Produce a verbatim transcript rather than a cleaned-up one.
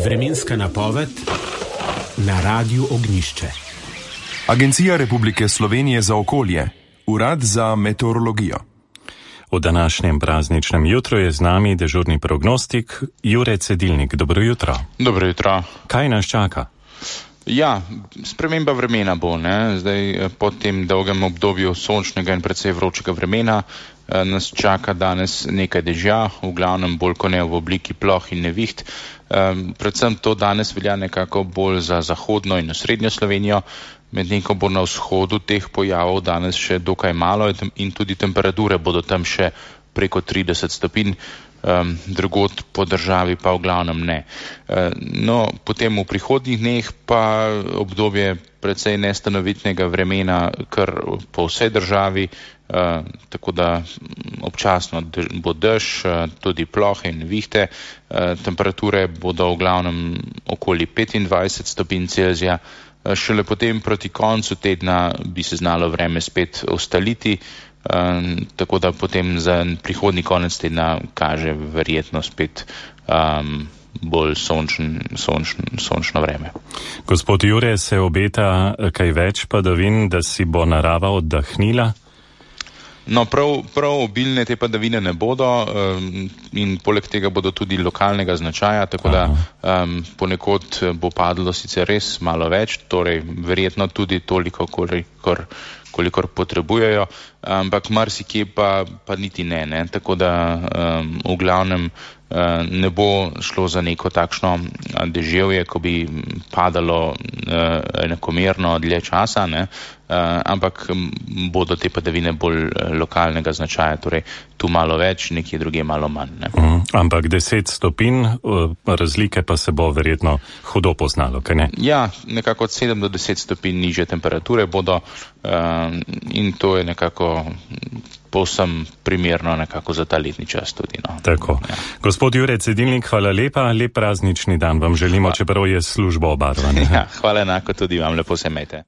Vremenska napoved na Radiu Ognjišče. Agencija Republike Slovenije za okolje, Urad za meteorologijo. V današnjem prazničnem jutru je z nami dežurni prognostik Jure Cedilnik. Dobro jutro. Dobro jutro. Kaj nas čaka? Ja, sprememba vremena bo, ne? Zdaj po tem dolgem obdobju sončnega in precej vročega vremena eh, nas čaka danes nekaj dežja, v glavnem bolj kot ne v obliki ploh in neviht. Eh, predvsem to danes velja nekako bolj za zahodno in srednjo Slovenijo, medtem ko bo na vzhodu teh pojavov danes še dokaj malo in tudi temperature bodo tam še preko trideset stopinj. Um, drugod po državi pa v glavnem ne. Uh, no, potem v prihodnjih dneh pa obdobje precej nestanovitnega vremena kar po vsej državi, uh, tako da občasno bo dež, uh, tudi plohe in vihte. Uh, temperature bodo v glavnem okoli petindvajset stopinj Celzija. Uh, šele potem proti koncu tedna bi se znalo vreme spet ustaliti. Um, tako da potem za prihodnji konec tedna kaže verjetno spet um, bolj sončen, sončen, sončno vreme. Gospod Jure, se obeta kaj več padavin, da si bo narava oddahnila? No, prav, prav obilne te padavine ne bodo um, in poleg tega bodo tudi lokalnega značaja, tako Aha. da um, ponekod bo padlo sicer res malo več, torej verjetno tudi toliko, kolikor, kolikor potrebujejo, ampak marsikje pa, pa niti ne, ne, tako da um, v glavnem uh, ne bo šlo za neko takšno deževje, ko bi padalo uh, enakomerno dlje časa, ne, uh, ampak bodo te padavine bolj lokalnega značaja, torej tu malo več, nekje druge malo manj. Ne. Mm, ampak deset stopinj, razlike pa se bo verjetno hudo poznalo, kaj ne? Ja, nekako od sedem do deset stopinj nižje temperature bodo uh, in to je nekako povsem primerno nekako za ta letni čas tudi. No. Tako. Ja. Gospod Jure Cedilnik, hvala lepa, lep praznični dan vam želimo, hvala. Čeprav je služba obarvana. Ja, hvala enako tudi vam, lepo se imejte.